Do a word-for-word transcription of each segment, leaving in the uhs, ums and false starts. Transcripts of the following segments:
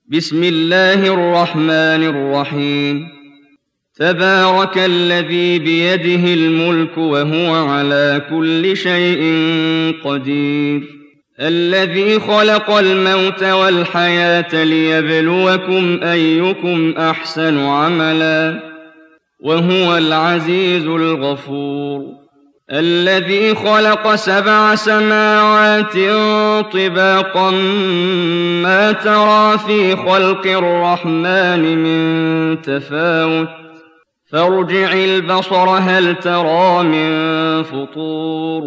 بسم الله الرحمن الرحيم تبارك الذي بيده الملك وهو على كل شيء قدير الذي خلق الموت والحياة ليبلوكم أيكم أحسن عملا وهو العزيز الغفور الذي خلق سبع سماوات طباقا ما ترى في خلق الرحمن من تفاوت فارجع البصر هل ترى من فطور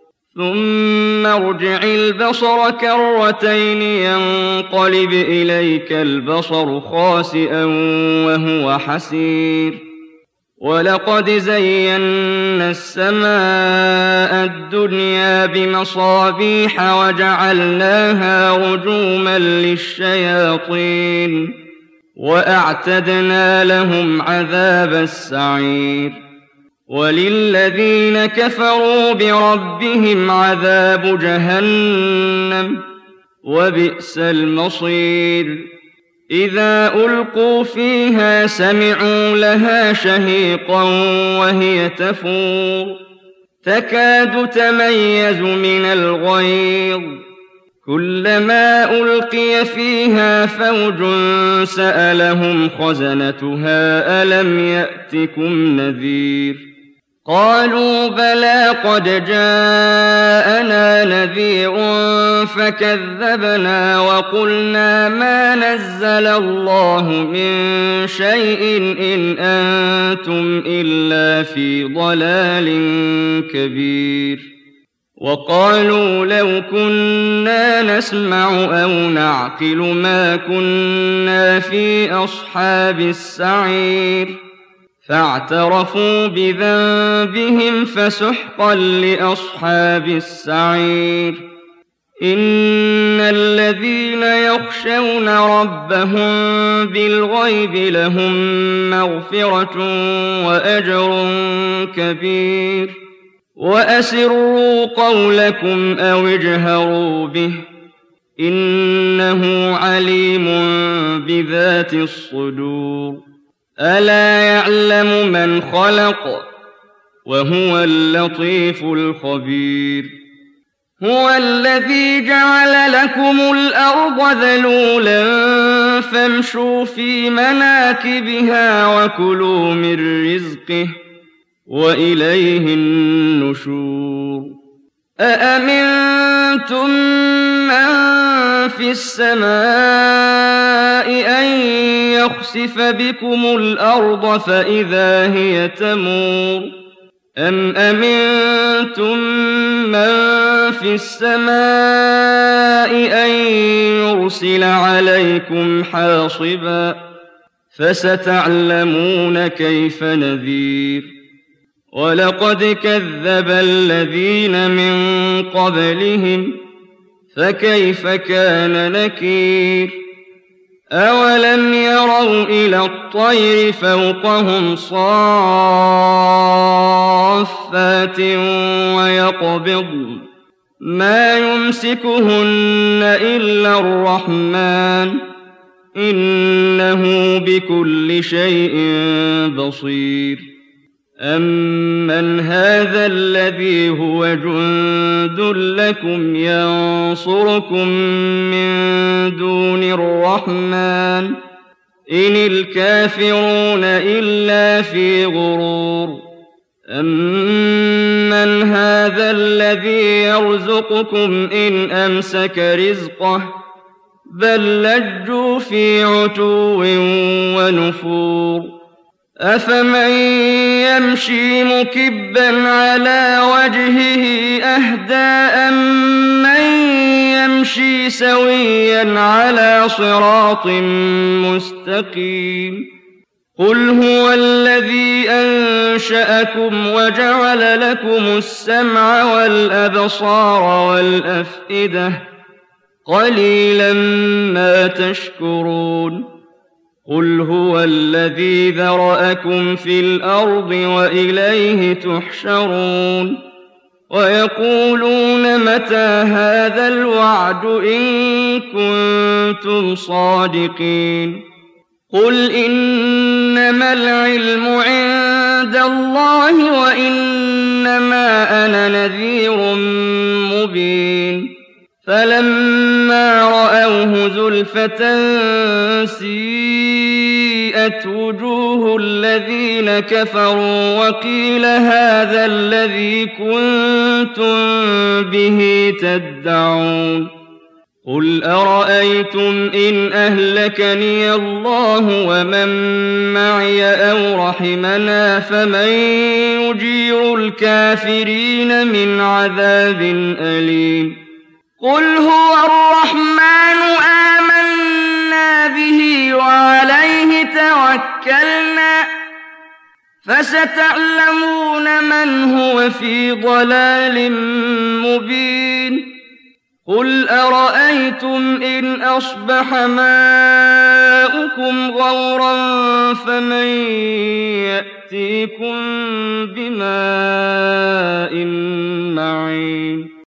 ثم ارجع البصر كرتين ينقلب إليك البصر خاسئا وهو حسير ولقد زينا السماء الدنيا بمصابيح وجعلناها رجوما للشياطين وأعتدنا لهم عذاب السعير وللذين كفروا بربهم عذاب جهنم وبئس المصير إذا ألقوا فيها سمعوا لها شهيقا وهي تفور تكاد تميز من الغيظ كلما ألقي فيها فوج سألهم خزنتها ألم يأتكم نذير قالوا بلى قد جاءنا نذير فكذبنا وقلنا ما نزل الله من شيء إن أنتم إلا في ضلال كبير وقالوا لو كنا نسمع أو نعقل ما كنا في أصحاب السعير فاعترفوا بذنبهم فسحقا لأصحاب السعير إن الذين يخشون ربهم بالغيب لهم مغفرة وأجر كبير وأسروا قولكم أو اجهروا به إنه عليم بذات الصدور ألا يعلم من خلق وهو اللطيف الخبير هو الذي جعل لكم الأرض ذلولا فامشوا في مناكبها وكلوا من رزقه وإليه النشور أأمنتم من في السماء أن يخسف بكم الأرض فإذا هي تمور أم أمنتم من في السماء أن يرسل عليكم حاصبا فستعلمون كيف نذير ولقد كذب الذين من قبلهم فكيف كان نكير أولم يروا إلى الطير فوقهم صافات ويقبضن ما يمسكهن إلا الرحمن إنه بكل شيء بصير أمن هذا الذي هو جند لكم ينصركم من دون الرحمن إن الكافرون إلا في غرور أمن هذا الذي يرزقكم إن أمسك رزقه بل لجوا في عتو ونفور أفمن يمشي مكبا على وجهه أهدى أمن يمشي سويا على صراط مستقيم قل هو الذي أنشأكم وجعل لكم السمع والأبصار والأفئدة قليلا ما تشكرون قل هو الذي ذرأكم في الأرض وإليه تحشرون ويقولون متى هذا الوعد إن كنتم صادقين قل إنما العلم عند الله وإنما أنا نذير مبين فلما رأوه زلفة سيئت وجوه الذين كفروا وقيل هذا الذي كنتم به تدعون قل أرأيتم إن أهلكني الله ومن معي أو رحمنا فمن يجير الكافرين من عذاب أليم قل هو الرحمن آمنا به وعليه توكلنا فستعلمون من هو في ضلال مبين قل أرأيتم إن أصبح ماؤكم غورا فمن يأتيكم بماء